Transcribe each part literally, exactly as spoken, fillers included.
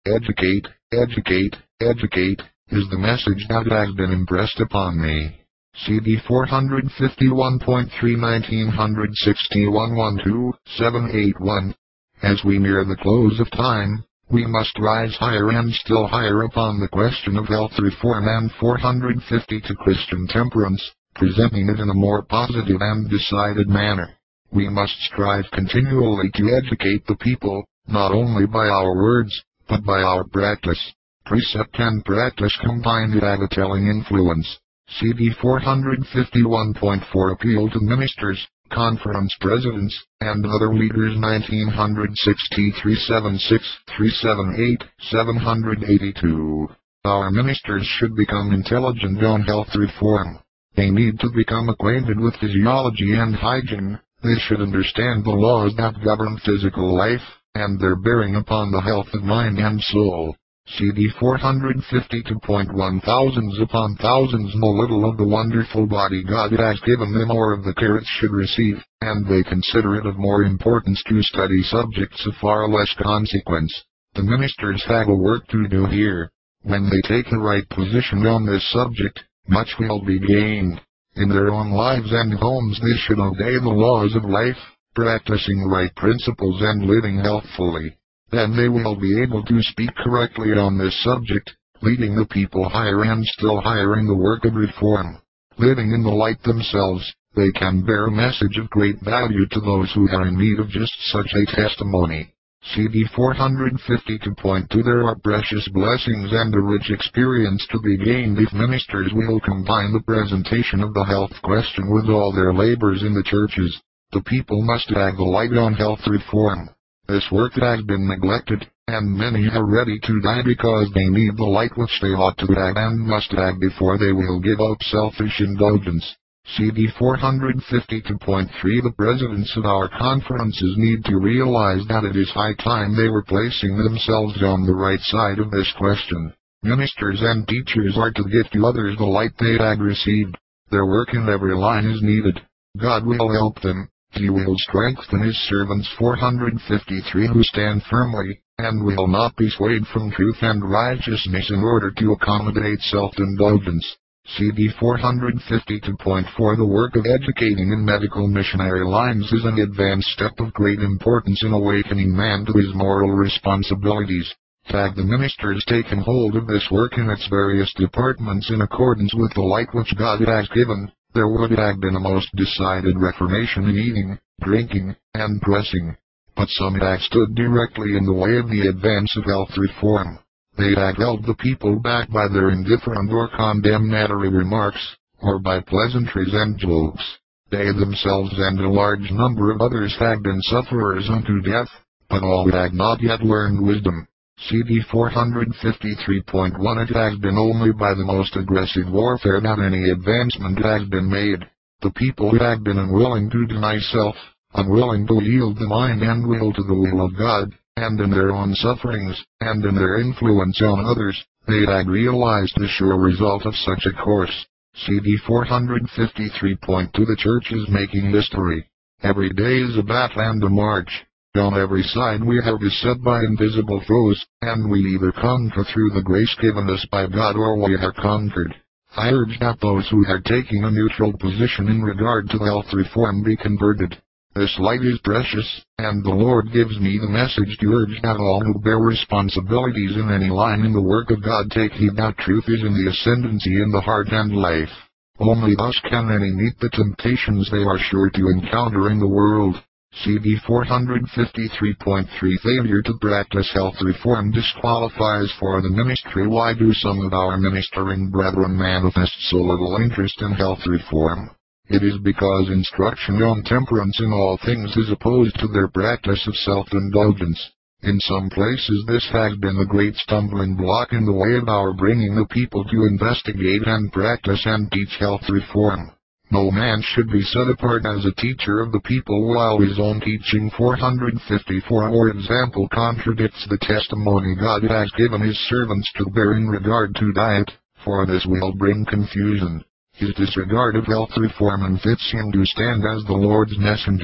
Educate, educate, educate, is the message that has been impressed upon me. C D four fifty-one point three nineteen sixty-one twelve seven eighty-one. As we near the close of time, we must rise higher and still higher upon the question of health reform, and four fifty to Christian temperance, presenting it in a more positive and decided manner. We must strive continually to educate the people, not only by our words, but by our practice. Precept and practice combined have a telling influence. C D four fifty-one point four Appeal to ministers, conference presidents, and other leaders nineteen sixty, three seventy-six, three seventy-eight, seven eighty-two. Our ministers should become intelligent on health reform. They need to become acquainted with physiology and hygiene. They should understand the laws that govern physical life, and their bearing upon the health of mind and soul. C D four fifty-two point one Thousands upon thousands know little of the wonderful body God has given them or of the care it should receive, and they consider it of more importance to study subjects of far less consequence. The ministers have a work to do here. When they take the right position on this subject, much will be gained. In their own lives and homes they should obey the laws of life, practicing right principles and living healthfully. Then they will be able to speak correctly on this subject, leading the people higher and still higher in the work of reform. Living in the light themselves, they can bear a message of great value to those who are in need of just such a testimony. C D four fifty-two point two There are precious blessings and a rich experience to be gained if ministers will combine the presentation of the health question with all their labors in the churches. The people must have the light on health reform. This work has been neglected, and many are ready to die because they need the light which they ought to have and must have before they will give up selfish indulgence. C D four fifty-two point three The presidents of our conferences need to realize that it is high time they were placing themselves on the right side of this question. Ministers and teachers are to give to others the light they have received. Their work in every line is needed. God will help them. He will strengthen his servants four fifty-three who stand firmly, and will not be swayed from truth and righteousness in order to accommodate self-indulgence. C D four fifty-two point four The work of educating in medical missionary lines is an advanced step of great importance in awakening man to his moral responsibilities. Had the ministers taken hold of this work in its various departments in accordance with the light which God has given, there would have been a most decided reformation in eating, drinking, and dressing. But some have stood directly in the way of the advance of health reform. They have held the people back by their indifferent or condemnatory remarks, or by pleasantries and jokes. They themselves and a large number of others have been sufferers unto death, but all have not yet learned wisdom. C D four fifty-three point one It has been only by the most aggressive warfare that any advancement has been made. The people have been unwilling to deny self, unwilling to yield the mind and will to the will of God, and in their own sufferings, and in their influence on others, they have realized the sure result of such a course. C D four fifty-three point two The church is making history. Every day is a battle and a march. On every side we are beset by invisible foes, and we either conquer through the grace given us by God or we are conquered. I urge that those who are taking a neutral position in regard to health reform be converted. This light is precious, and the Lord gives me the message to urge that all who bear responsibilities in any line in the work of God take heed that truth is in the ascendancy in the heart and life. Only thus can any meet the temptations they are sure to encounter in the world. C D four fifty-three point three Failure to practice health reform disqualifies for the ministry. Why do some of our ministering brethren manifest so little interest in health reform? It is because instruction on temperance in all things is opposed to their practice of self-indulgence. In some places this has been the great stumbling block in the way of our bringing the people to investigate and practice and teach health reform. No man should be set apart as a teacher of the people while his own teaching four fifty-four or example contradicts the testimony God has given his servants to bear in regard to diet, for this will bring confusion. His disregard of health reform unfits him to stand as the Lord's messenger.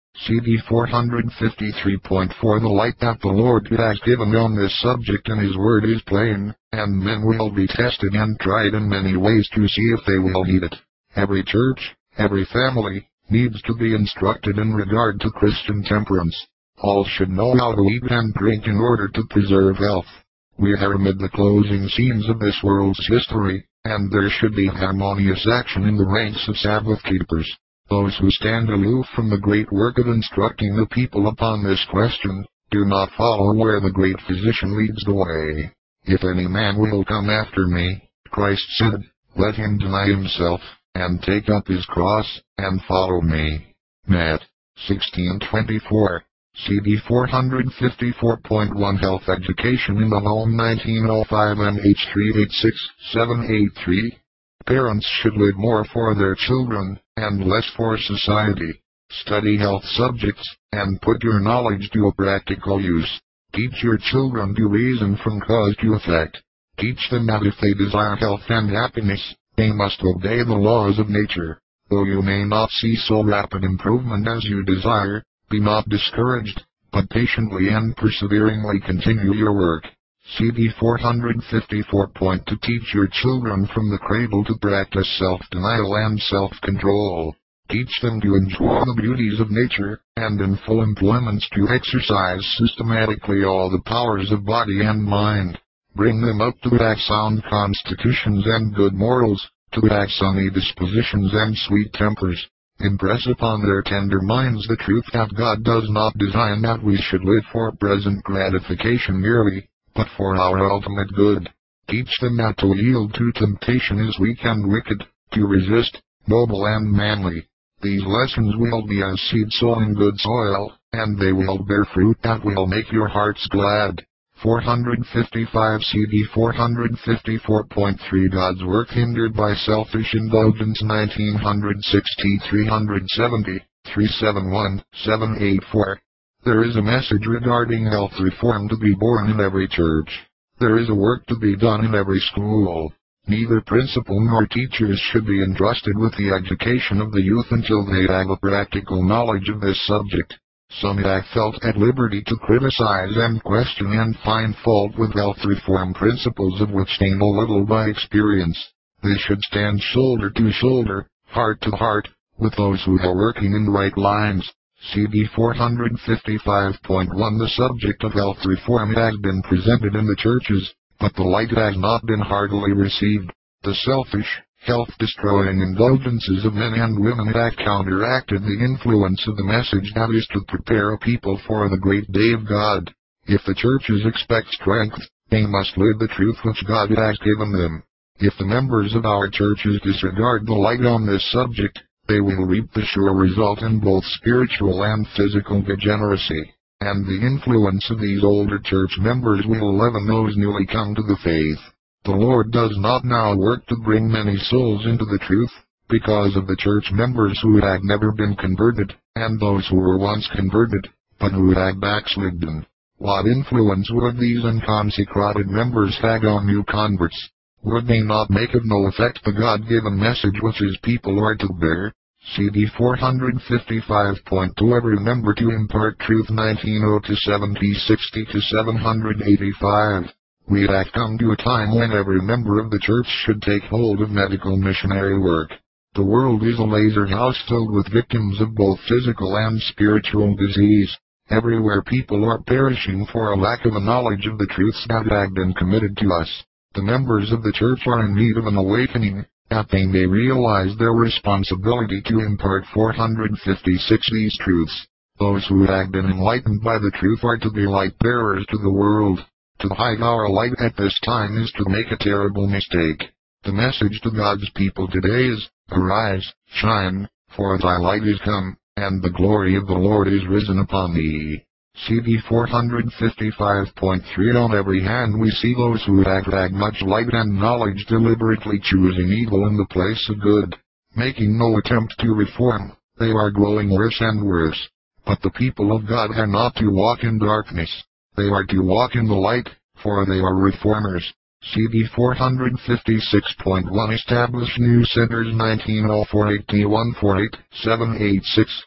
C D four fifty-three point four The light that the Lord has given on this subject in His Word is plain, and men will be tested and tried in many ways to see if they will heed it. Every church, every family, needs to be instructed in regard to Christian temperance. All should know how to eat and drink in order to preserve health. We are amid the closing scenes of this world's history, and there should be harmonious action in the ranks of Sabbath keepers. Those who stand aloof from the great work of instructing the people upon this question, do not follow where the great physician leads the way. If any man will come after me, Christ said, let him deny himself, and take up his cross, and follow me. Matt sixteen twenty-four. C D four fifty-four point one Health Education in the Home nineteen oh five M H three eight six seven eight three. Parents should live more for their children, and less for society. Study health subjects, and put your knowledge to a practical use. Teach your children to reason from cause to effect. Teach them that if they desire health and happiness, they must obey the laws of nature. Though you may not see so rapid improvement as you desire, be not discouraged, but patiently and perseveringly continue your work. C D four fifty-four point two Teach your children from the cradle to practice self-denial and self-control. Teach them to enjoy the beauties of nature, and in full employments to exercise systematically all the powers of body and mind. Bring them up to act sound constitutions and good morals, to act sunny dispositions and sweet tempers. Impress upon their tender minds the truth that God does not design that we should live for present gratification merely, but for our ultimate good. Teach them that to yield to temptation is weak and wicked, to resist, noble and manly. These lessons will be as seed sown in good soil, and they will bear fruit that will make your hearts glad. four fifty-five C D four fifty-four point three God's work hindered by selfish indulgence nineteen sixty three seventy, three seventy-one, seven eighty-four. There is a message regarding health reform to be born in every church. There is a work to be done in every school. Neither principal nor teachers should be entrusted with the education of the youth until they have a practical knowledge of this subject. Some have felt at liberty to criticize and question and find fault with health reform principles of which they know little by experience. They should stand shoulder to shoulder, heart to heart, with those who are working in the right lines. C D four fifty-five point one The subject of health reform has been presented in the churches, but the light has not been heartily received. The selfish, health-destroying indulgences of men and women have counteracted the influence of the message that is to prepare a people for the great day of God. If the churches expect strength, they must live the truth which God has given them. If the members of our churches disregard the light on this subject, they will reap the sure result in both spiritual and physical degeneracy, and the influence of these older church members will leaven those newly come to the faith. The Lord does not now work to bring many souls into the truth, because of the church members who had never been converted, and those who were once converted, but who had backslidden. What influence would these unconsecrated members have on new converts? Would they not make of no effect the God-given message which His people are to bear? C D four fifty-five point two Every member to impart truth nineteen oh two seventy sixty to seven eighty-five. We have come to a time when every member of the church should take hold of medical missionary work. The world is a laser house filled with victims of both physical and spiritual disease. Everywhere people are perishing for a lack of a knowledge of the truths that have been committed to us. The members of the church are in need of an awakening, that they may realize their responsibility to impart four fifty-six these truths. Those who have been enlightened by the truth are to be light bearers to the world. To hide our light at this time is to make a terrible mistake. The message to God's people today is, Arise, shine, for thy light is come, and the glory of the Lord is risen upon thee. C D four fifty-five point three On every hand we see those who have had much light and knowledge deliberately choosing evil in the place of good, making no attempt to reform. They are growing worse and worse. But the people of God are not to walk in darkness. They are to walk in the light, for they are reformers. C D four fifty-six point one Establish new centers nineteen oh four eighty-one forty-eight, seven eighty-six.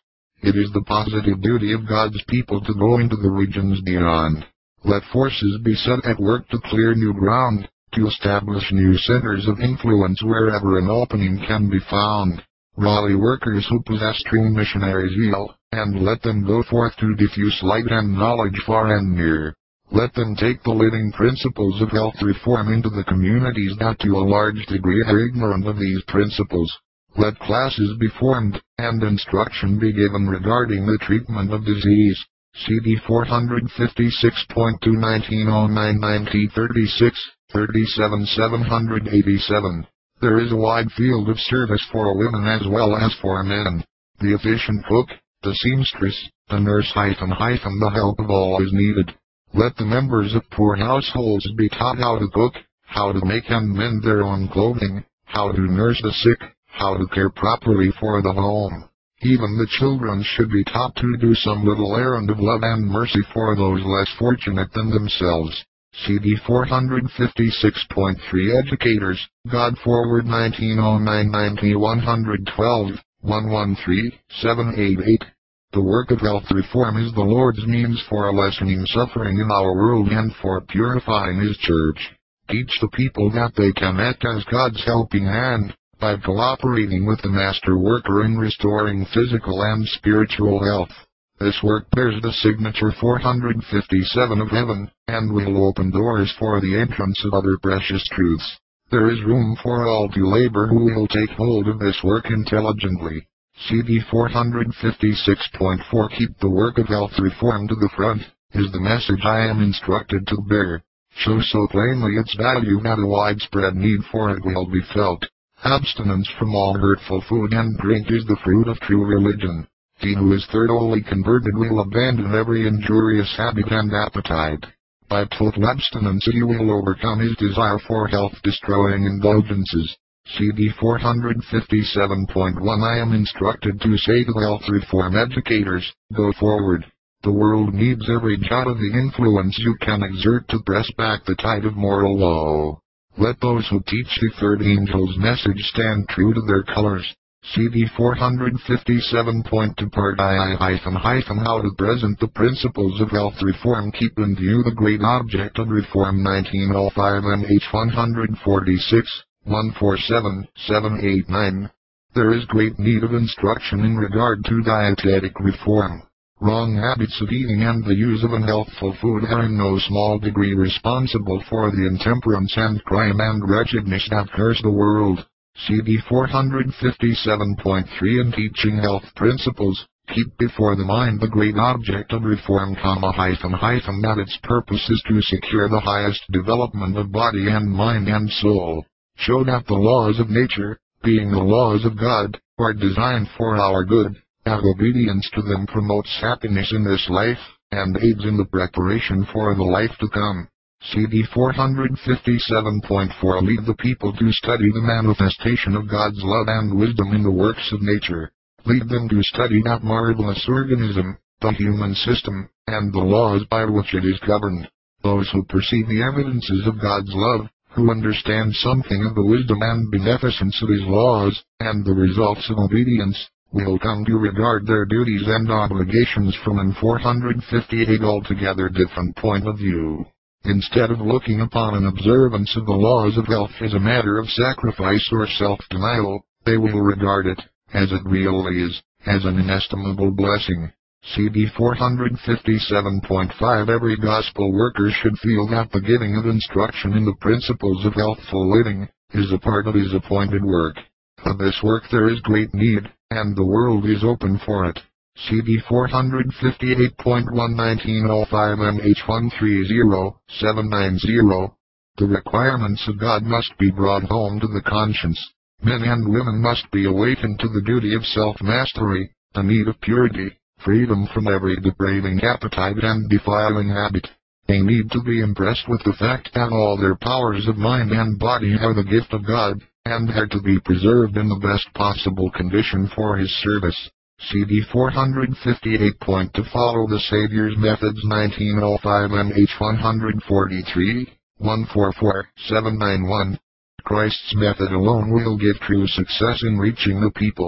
It is the positive duty of God's people to go into the regions beyond. Let forces be set at work to clear new ground, to establish new centers of influence wherever an opening can be found. Rally workers who possess true missionary zeal, and let them go forth to diffuse light and knowledge far and near. Let them take the living principles of health reform into the communities that to a large degree are ignorant of these principles. Let classes be formed, and instruction be given regarding the treatment of disease. C D four fifty-six point two nineteen oh nine ninety thirty-six, thirty-seven seven eighty-seven. There is a wide field of service for women as well as for men. The efficient cook, the seamstress, the nurse hyphen hyphen the help of all is needed. Let the members of poor households be taught how to cook, how to make and mend their own clothing, how to nurse the sick, how to care properly for the home. Even the children should be taught to do some little errand of love and mercy for those less fortunate than themselves. C D four fifty-six point three Educators, God Forward nineteen oh nine ninety one twelve, one thirteen, seven eighty-eight. The work of health reform is the Lord's means for lessening suffering in our world and for purifying His church. Teach the people that they can act as God's helping hand, by cooperating with the Master Worker in restoring physical and spiritual health. This work bears the signature four fifty-seven of heaven, and will open doors for the entrance of other precious truths. There is room for all to labor who will take hold of this work intelligently. C D four fifty-six point four Keep the work of health reform to the front, is the message I am instructed to bear. Show so plainly its value that a widespread need for it will be felt. Abstinence from all hurtful food and drink is the fruit of true religion. He who is thoroughly converted will abandon every injurious habit and appetite. By total abstinence he will overcome his desire for health-destroying indulgences. C D four fifty-seven point one I am instructed to say to health reform educators, go forward. The world needs every jot of the influence you can exert to press back the tide of moral law. Let those who teach the third angel's message stand true to their colors. C D four fifty-seven point two Part I hyphen hyphen How to present the principles of health reform. Keep in view the great object of reform nineteen oh five M H one forty-six, one forty-seven, seven eighty-nine. There is great need of instruction in regard to dietetic reform. Wrong habits of eating and the use of unhealthful food are in no small degree responsible for the intemperance and crime and wretchedness that curse the world. C D four fifty-seven point three In teaching health principles, keep before the mind the great object of reform, comma, hyphen, hyphen, that its purpose is to secure the highest development of body and mind and soul. Show that the laws of nature, being the laws of God, are designed for our good, that obedience to them promotes happiness in this life, and aids in the preparation for the life to come. C D four fifty-seven point four Lead the people to study the manifestation of God's love and wisdom in the works of nature. Lead them to study that marvelous organism, the human system, and the laws by which it is governed. Those who perceive the evidences of God's love, who understand something of the wisdom and beneficence of His laws, and the results of obedience, will come to regard their duties and obligations from an four fifty-eight altogether different point of view. Instead of looking upon an observance of the laws of health as a matter of sacrifice or self-denial, they will regard it, as it really is, as an inestimable blessing. C D four fifty-seven point five Every gospel worker should feel that the giving of instruction in the principles of healthful living is a part of his appointed work. Of this work there is great need, and the world is open for it. C D four fifty-eight point one nineteen oh five M H one thirty, seven ninety. The requirements of God must be brought home to the conscience. Men and women must be awakened to the duty of self-mastery, the need of purity, freedom from every depraving appetite and defiling habit. They need to be impressed with the fact that all their powers of mind and body are the gift of God, and are to be preserved in the best possible condition for His service. C D four fifty-eight point To follow the Savior's methods nineteen oh five M H one forty-three, one forty-four, seven ninety-one. Christ's method alone will give true success in reaching the people.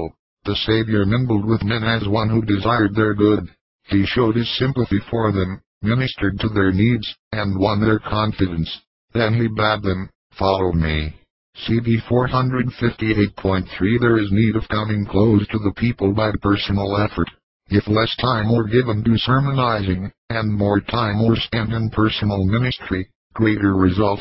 The Savior mingled with men as one who desired their good. He showed his sympathy for them, ministered to their needs, and won their confidence. Then he bade them, "Follow me." C D four fifty-eight point three There is need of coming close to the people by personal effort. If less time were given to sermonizing, and more time were spent in personal ministry, greater results